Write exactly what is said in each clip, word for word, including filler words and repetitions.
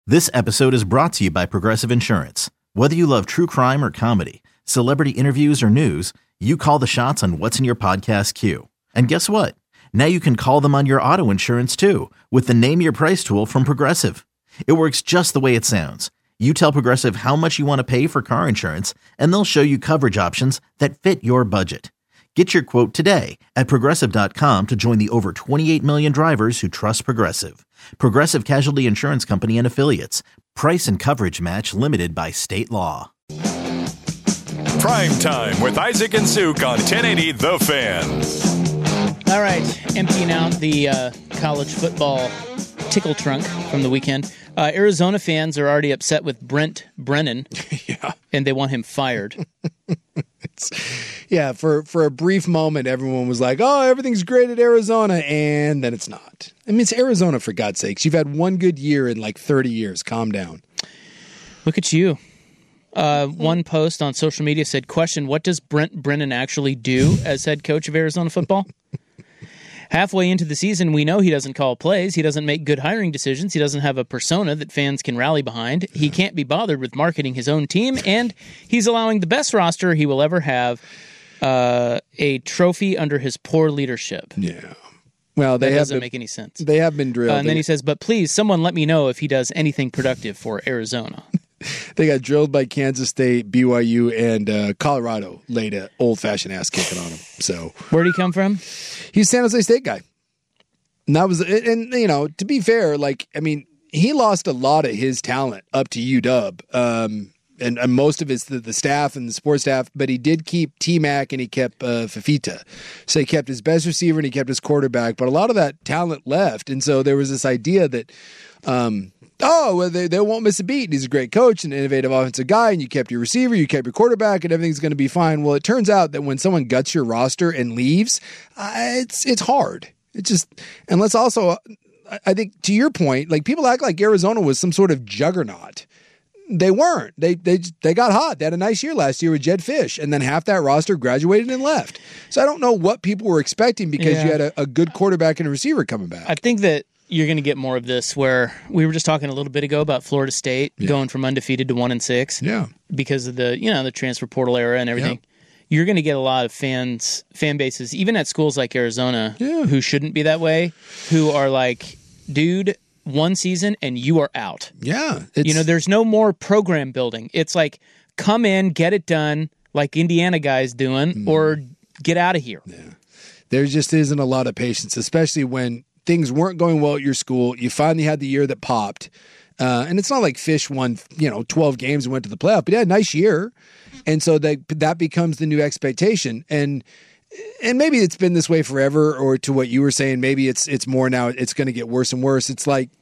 This episode is brought to you by Progressive Insurance. Whether you love true crime or comedy, celebrity interviews or news, you call the shots on what's in your podcast queue. And guess what? Now you can call them on your auto insurance too with the Name Your Price tool from Progressive. It works just the way it sounds. You tell Progressive how much you want to pay for car insurance, and they'll show you coverage options that fit your budget. Get your quote today at Progressive dot com to join the over twenty-eight million drivers who trust Progressive. Progressive Casualty Insurance Company and Affiliates. Price and coverage match limited by state law. Prime Time with Isaac and Suk on ten eighty The Fan. All right, emptying out the uh, college football tickle trunk from the weekend. Uh, Arizona fans are already upset with Brent Brennan, yeah, and they want him fired. it's, yeah, for, for a brief moment, everyone was like, oh, everything's great at Arizona, and then it's not. I mean, it's Arizona, for God's sakes. You've had one good year in like thirty years. Calm down. Look at you. Uh, one post on social media said, question, what does Brent Brennan actually do as head coach of Arizona football? Halfway into the season, we know he doesn't call plays. He doesn't make good hiring decisions. He doesn't have a persona that fans can rally behind. He can't be bothered with marketing his own team, and he's allowing the best roster he will ever have, uh, a trophy under his poor leadership. Yeah. Well, they that have doesn't been, make any sense. They have been drilled. Uh, and then he says, but please, someone let me know if he does anything productive for Arizona. They got drilled by Kansas State, B Y U, and uh, Colorado laid an old-fashioned ass kicking on him. So where'd he come from? He's a San Jose State guy. And that was, and you know, to be fair, like, I mean, he lost a lot of his talent up to U W, um, and, and most of it's the, the staff and the sports staff, but he did keep T-Mac and he kept uh, Fafita. So he kept his best receiver and he kept his quarterback, but a lot of that talent left. And so there was this idea that, um, oh, well, they, they won't miss a beat. He's a great coach and an innovative offensive guy, and you kept your receiver, you kept your quarterback, and everything's going to be fine. Well, it turns out that when someone guts your roster and leaves, uh, it's it's hard. It's just, and let's also, I think to your point, like people act like Arizona was some sort of juggernaut. They weren't. They they they got hot. They had a nice year last year with Jed Fish, and then half that roster graduated and left. So I don't know what people were expecting because yeah. you had a, a good quarterback and a receiver coming back. I think that you're going to get more of this where we were just talking a little bit ago about Florida State yeah. going from undefeated to one and six. Yeah. Because of the, you know, the transfer portal era and everything. Yeah. You're going to get a lot of fans, fan bases, even at schools like Arizona, yeah. who shouldn't be that way, who are like, dude, one season and you are out. Yeah. You know, there's no more program building. It's like, come in, get it done, like Indiana guys doing, mm. or get out of here. Yeah. There just isn't a lot of patience, especially when things weren't going well at your school. You finally had the year that popped. Uh, and it's not like Fish won, you know, twelve games and went to the playoff, but he had a nice year. And so that that becomes the new expectation. And and maybe it's been this way forever, or to what you were saying, maybe it's it's more now, it's going to get worse and worse. It's like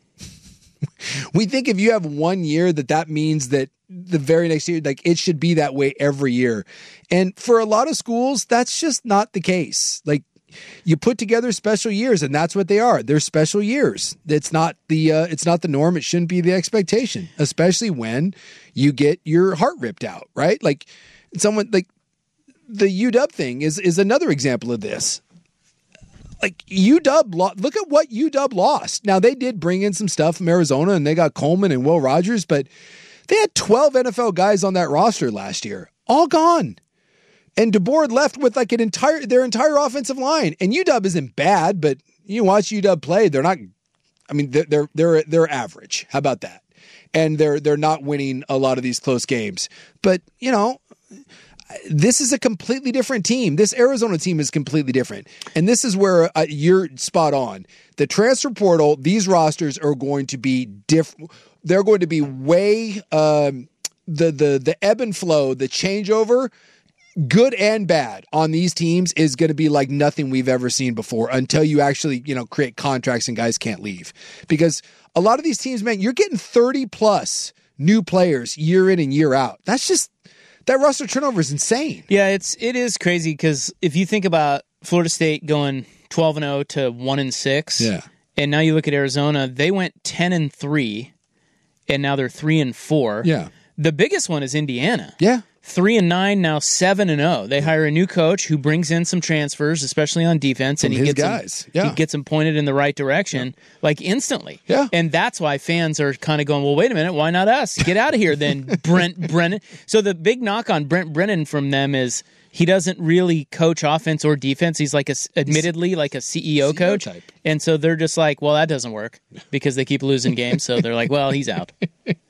we think if you have one year that that means that the very next year, like it should be that way every year. And for a lot of schools, that's just not the case. Like, you put together special years, and that's what they are. They're special years. It's not the uh, it's not the norm. It shouldn't be the expectation, especially when you get your heart ripped out, right? Like someone like the U W thing is is another example of this. Like U W, lo- look at what U W lost. Now they did bring in some stuff from Arizona, and they got Coleman and Will Rogers, but they had twelve N F L guys on that roster last year, all gone. And DeBoer left with like an entire their entire offensive line. And U W isn't bad, but you watch U W play, they're not. I mean, they're they're they're, they're average. How about that? And they're they're not winning a lot of these close games. But you know, this is a completely different team. This Arizona team is completely different. And this is where uh, you're spot on. The transfer portal, these rosters are going to be different. They're going to be way um, the the the ebb and flow, the changeover. Good and bad on these teams is going to be like nothing we've ever seen before until you actually, you know, create contracts and guys can't leave. Because a lot of these teams, man, you're getting thirty plus new players year in and year out. That's just, that roster turnover is insane. Yeah, it's, it is crazy because if you think about Florida State going twelve and oh to one and six, yeah. and now you look at Arizona, they went ten and three and now they're three and four. Yeah. The biggest one is Indiana. Yeah. three and nine, now seven and zero. They hire a new coach who brings in some transfers, especially on defense, From and he his gets guys. Them, Yeah. he gets them pointed in the right direction, yeah. like instantly. Yeah, and that's why fans are kind of going, well, wait a minute, why not us? Get out of here, then, Brent Brennan. So the big knock on Brent Brennan from them is he doesn't really coach offense or defense. He's like a, admittedly like a C E O, C E O coach, type. And so they're just like, well, that doesn't work because they keep losing games. So they're like, well, he's out.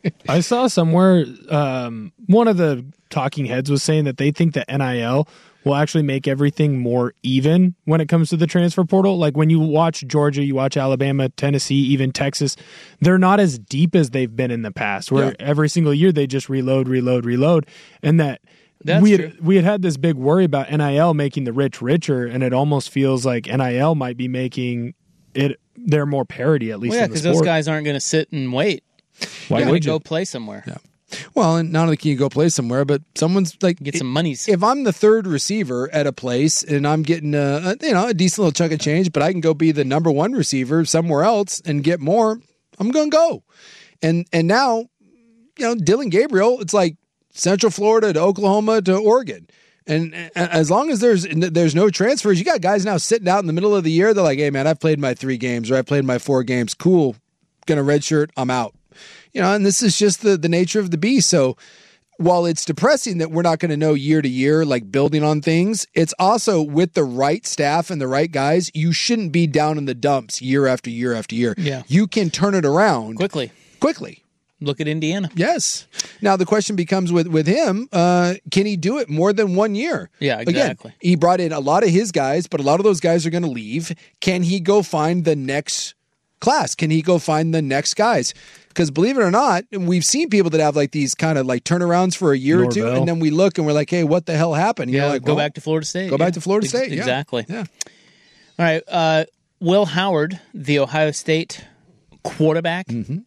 I saw somewhere um, one of the talking heads was saying that they think that N I L will actually make everything more even when it comes to the transfer portal. Like when you watch Georgia, you watch Alabama, Tennessee, even Texas, they're not as deep as they've been in the past, where yeah. every single year they just reload, reload, reload. And that That's we had, true. we had had this big worry about N I L making the rich richer, and it almost feels like N I L might be making it, they're more parity, at least well, yeah, in the because sport. those guys aren't going to sit and wait. Why yeah, would you you go play somewhere? Yeah. Well, and not only can you go play somewhere, but someone's like get some monies. If I'm the third receiver at a place and I'm getting a, a you know a decent little chunk of change, but I can go be the number one receiver somewhere else and get more, I'm going to go. And and now, you know, Dylan Gabriel, it's like Central Florida to Oklahoma to Oregon. And as long as there's there's no transfers, you got guys now sitting out in the middle of the year. They're like, hey, man, I've played my three games or I've played my four games. Cool. Going to redshirt. I'm out. You know, and this is just the, the nature of the beast. So while it's depressing that we're not going to know year to year, like building on things, it's also with the right staff and the right guys, you shouldn't be down in the dumps year after year after year. Yeah. You can turn it around quickly. Quickly. Look at Indiana. Yes. Now the question becomes with with him, uh, can he do it more than one year? Yeah, exactly. Again, he brought in a lot of his guys, but a lot of those guys are going to leave. Can he go find the next class? Can he go find the next guys? Because believe it or not, we've seen people that have like these kind of like turnarounds for a year Norvell. or two, and then we look and we're like, hey, what the hell happened? Yeah, You're like, go well, back to Florida State. Go yeah. back to Florida Ex- State. Yeah. Exactly. Yeah. All right. Uh, Will Howard, the Ohio State quarterback. Mm-hmm.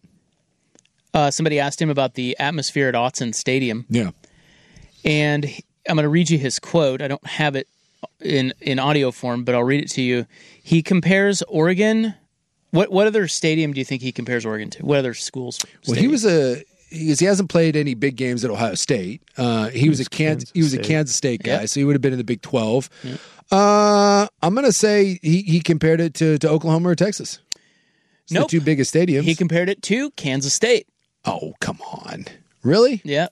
Uh, somebody asked him about the atmosphere at Autzen Stadium. Yeah. And I'm going to read you his quote. I don't have it in, in audio form, but I'll read it to you. He compares Oregon. What what other stadium do you think he compares Oregon to? What other schools? Well, he was a he, he hasn't played any big games at Ohio State. Uh, he, he was, was a Kansas, Kansas he was a Kansas State guy, yep. so he would have been in the Big twelve. Yep. Uh, I'm going to say he, he compared it to, to Oklahoma or Texas. It's nope. the two biggest stadiums. He compared it to Kansas State. Oh, come on. Really? Yeah.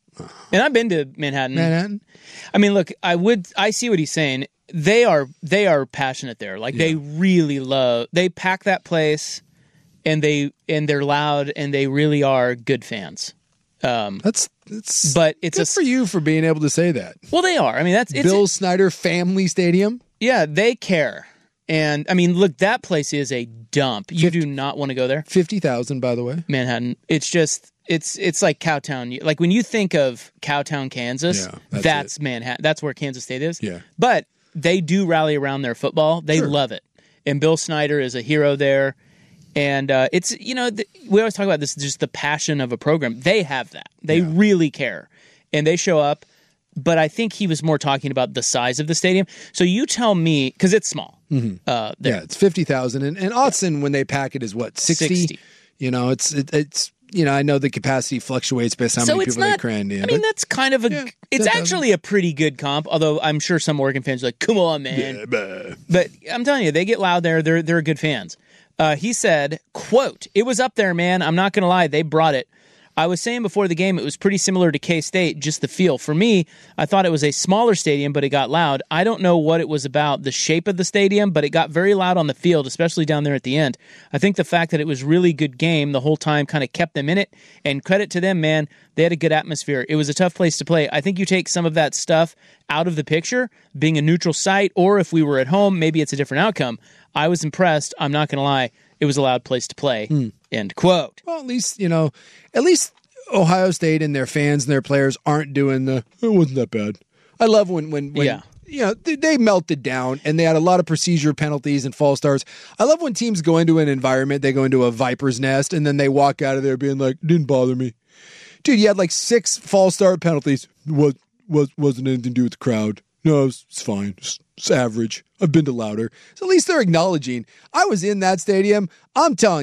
And I've been to Manhattan. Manhattan? I mean, look, I would I see what he's saying. They are they are passionate there. Like yeah. they really love. They pack that place, and they and they're loud, and they really are good fans. Um, that's that's. But it's good a, for you for being able to say that. Well, they are. I mean, that's it's, Bill Snyder Family Stadium. Yeah, they care, and I mean, look, that place is a dump. You fifty, do not want to go there. Fifty thousand, by the way. Manhattan. It's just. It's it's like Cowtown. Like when you think of Cowtown, Kansas, yeah, that's, that's Manhattan. That's where Kansas State is. Yeah. But they do rally around their football. They sure. love it. And Bill Snyder is a hero there. And uh, it's, you know, the, we always talk about this, just the passion of a program. They have that. They yeah. really care. And they show up. But I think he was more talking about the size of the stadium. So you tell me, because it's small. Mm-hmm. Uh, yeah, it's fifty thousand. And, and Autzen, yeah. when they pack it, is what, sixty? sixty. You know, it's it, it's... You know, I know the capacity fluctuates based on how so many people not, they cram in. I mean, that's kind of a. Yeah, it's actually a pretty good comp. Although I'm sure some Oregon fans are like, "Come on, man!" Yeah, but I'm telling you, they get loud there. They're they're good fans. Uh, he said, "Quote: It was up there, man. I'm not going to lie. They brought it. I was saying before the game, it was pretty similar to K-State, just the feel. For me, I thought it was a smaller stadium, but it got loud. I don't know what it was about, the shape of the stadium, but it got very loud on the field, especially down there at the end. I think the fact that it was really good game the whole time kind of kept them in it, and credit to them, man, they had a good atmosphere. It was a tough place to play. I think you take some of that stuff out of the picture, being a neutral site, or if we were at home, maybe it's a different outcome. I was impressed. I'm not going to lie. It was a loud place to play. Hmm. End quote. Well, at least, you know, at least Ohio State and their fans and their players aren't doing the, it wasn't that bad. I love when, when, when yeah. you know, they, they melted down and they had a lot of procedure penalties and false starts. I love when teams go into an environment, they go into a viper's nest, and then they walk out of there being like, didn't bother me. Dude, you had like six false start penalties. Was, was, wasn't anything to do with the crowd. No, it's, it's fine. It's, it's average. I've been to louder. So at least they're acknowledging, I was in that stadium. I'm telling you,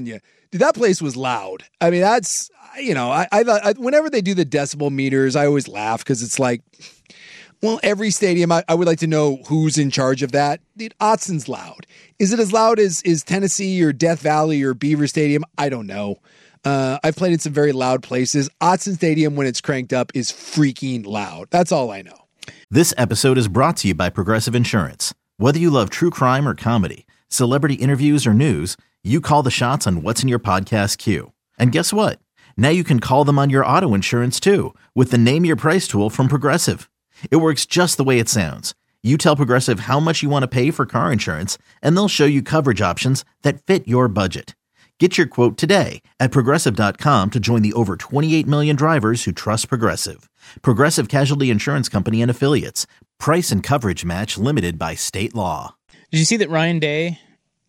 dude, that place was loud. I mean, that's, you know, I, I thought I, whenever they do the decibel meters, I always laugh because it's like, well, every stadium, I, I would like to know who's in charge of that. Dude, Autzon's loud. Is it as loud as is Tennessee or Death Valley or Beaver Stadium? I don't know. Uh, I've played in some very loud places. Autzen Stadium, when it's cranked up, is freaking loud. That's all I know. This episode is brought to you by Progressive Insurance. Whether you love true crime or comedy, celebrity interviews or news, you call the shots on what's in your podcast queue. And guess what? Now you can call them on your auto insurance too with the Name Your Price tool from Progressive. It works just the way it sounds. You tell Progressive how much you want to pay for car insurance, and they'll show you coverage options that fit your budget. Get your quote today at Progressive dot com to join the over twenty-eight million drivers who trust Progressive. Progressive Casualty Insurance Company and Affiliates. Price and coverage match limited by state law. Did you see that Ryan Day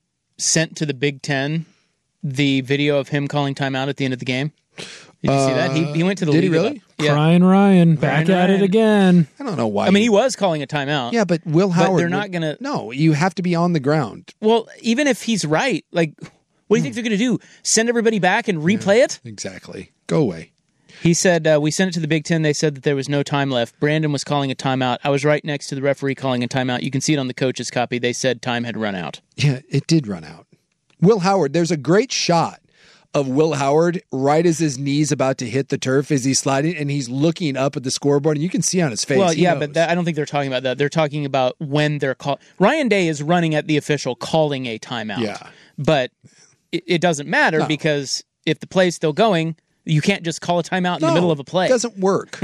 sent to the Big Ten the video of him calling timeout at the end of the game? Did you see that? He, he went to the Did he league. really? About, yeah. Ryan Ryan, back Ryan at Ryan. it again. I don't know why. I mean, he was calling a timeout. Yeah, but Will Howard. But they're not going to. No, you have to be on the ground. Well, even if he's right, like, what do you think they're going to do? Send everybody back and replay it? Exactly. Go away. He said, uh, we sent it to the Big Ten. They said that there was no time left. Brandon was calling a timeout. I was right next to the referee calling a timeout. You can see it on the coach's copy. They said time had run out. Yeah, it did run out. Will Howard, there's a great shot of Will Howard right as his knee's about to hit the turf as he's sliding, and he's looking up at the scoreboard, and you can see on his face. Well, he yeah, knows. but that, I don't think they're talking about that. They're talking about when they're call. Ryan Day is running at the official calling a timeout. Yeah. But it, it doesn't matter No. because if the play's still going, you can't just call a timeout in No, the middle of a play. It doesn't work.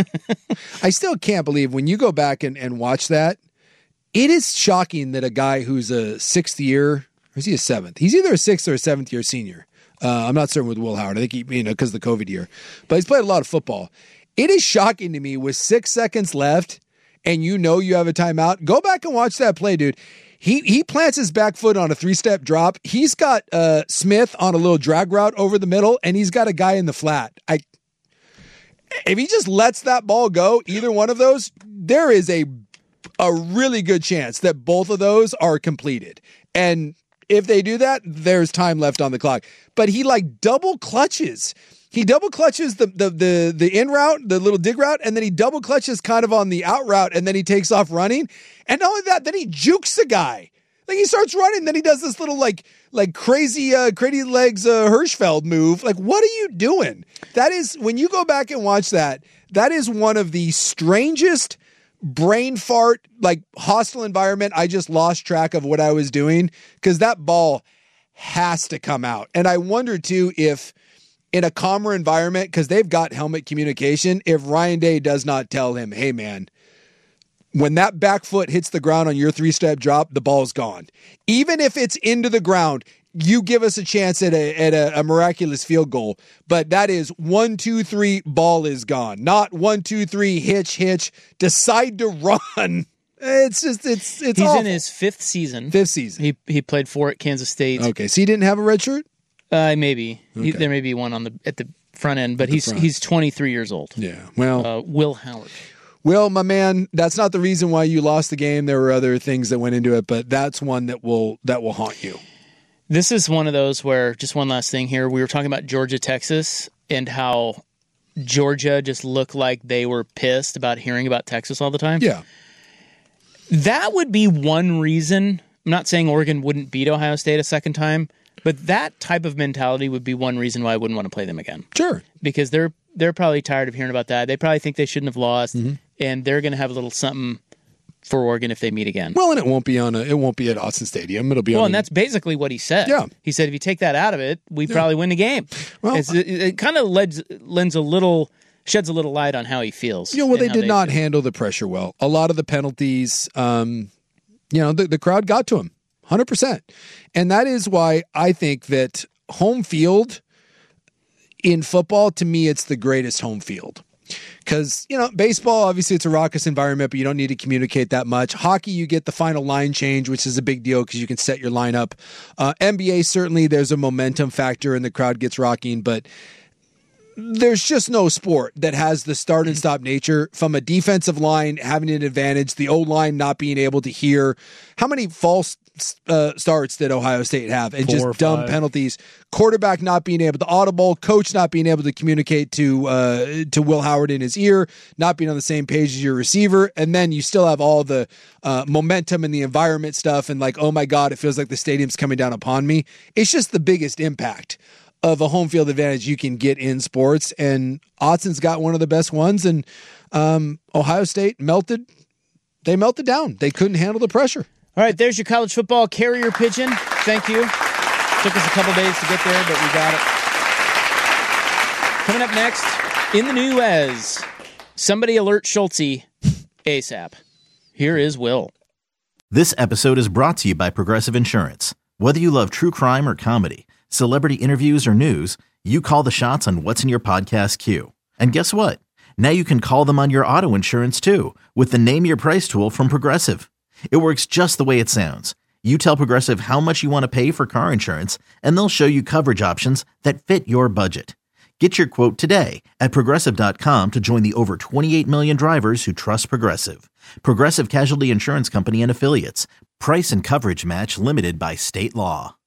I still can't believe when you go back and, and watch that, it is shocking that a guy who's a sixth year, or is he a seventh? He's either a sixth or a seventh year senior. Uh, I'm not certain with Will Howard. I think he, you know, because of the COVID year, but he's played a lot of football. It is shocking to me with six seconds left and you know you have a timeout. Go back and watch that play, dude. He he plants his back foot on a three-step drop. He's got uh, Smith on a little drag route over the middle, and he's got a guy in the flat. I if he just lets that ball go, either one of those, there is a a really good chance that both of those are completed. And if they do that, there's time left on the clock. But he like double clutches. He double clutches the the the the in route, the little dig route, and then he double clutches kind of on the out route, and then he takes off running. And not only that, then he jukes the guy. Like he starts running, then he does this little like like crazy uh, crazy legs uh, Hirschfeld move. Like, what are you doing? That is, when you go back and watch that, that is one of the strangest brain fart, like hostile environment. I just lost track of what I was doing because that ball has to come out. And I wonder too if in a calmer environment, because they've got helmet communication, if Ryan Day does not tell him, hey man, when that back foot hits the ground on your three-step drop, the ball's gone. Even if it's into the ground, you give us a chance at a at a, a miraculous field goal. But that is one, two, three, ball is gone. Not one, two, three, hitch, hitch, decide to run. It's just, it's, it's He's awful. in his fifth season. Fifth season. He he played four at Kansas State. Okay, so he didn't have a red shirt? Uh, maybe he, Okay. there may be one on the at the front end, but the he's front. he's twenty-three years old. Yeah, well... Uh, Will Howard. Well, my man, that's not the reason why you lost the game. There were other things that went into it, but that's one that will that will haunt you. This is one of those where, just one last thing here, we were talking about Georgia, Texas, and how Georgia just looked like they were pissed about hearing about Texas all the time. Yeah. That would be one reason. I'm not saying Oregon wouldn't beat Ohio State a second time, but that type of mentality would be one reason why I wouldn't want to play them again. Sure. Because they're they're probably tired of hearing about that. They probably think they shouldn't have lost, Mm-hmm. and they're going to have a little something for Oregon if they meet again. Well, and it won't be on a it won't be at Autzen Stadium. It'll be Well, on and a- that's basically what he said. Yeah. He said if you take that out of it, we probably win the game. Well, It's, it, it kind of lends, lends a little, sheds a little light on how he feels. you know, well, and they how did not feel. handle the pressure well. A lot of the penalties, um, you know, the, the crowd got to him, one hundred percent. And that is why I think that home field in football, to me, it's the greatest home field. Because, you know, baseball, obviously it's a raucous environment, but you don't need to communicate that much. Hockey, you get the final line change, which is a big deal because you can set your lineup. Uh, N B A, certainly there's a momentum factor and the crowd gets rocking, but there's just no sport that has the start and stop nature from a defensive line having an advantage, the O-line not being able to hear. How many false uh, starts did Ohio State have? And Four just dumb five. penalties. Quarterback not being able to audible, coach not being able to communicate to uh, to Will Howard in his ear, not being on the same page as your receiver, and then you still have all the uh, momentum and the environment stuff and like, oh my God, it feels like the stadium's coming down upon me. It's just the biggest impact of a home field advantage you can get in sports, and Autzon's got one of the best ones, and um, Ohio State melted. They melted down. They couldn't handle the pressure. All right, there's your college football carrier pigeon. Thank you. Took us a couple days to get there, but we got it. Coming up next, in the new as somebody alert Schultze ASAP. Here is Will. This episode is brought to you by Progressive Insurance. Whether you love true crime or comedy, celebrity interviews or news, you call the shots on what's in your podcast queue. And guess what? Now you can call them on your auto insurance too with the Name Your Price tool from Progressive. It works just the way it sounds. You tell Progressive how much you want to pay for car insurance, and they'll show you coverage options that fit your budget. Get your quote today at Progressive dot com to join the over twenty-eight million drivers who trust Progressive. Progressive Casualty Insurance Company and Affiliates. Price and coverage match limited by state law.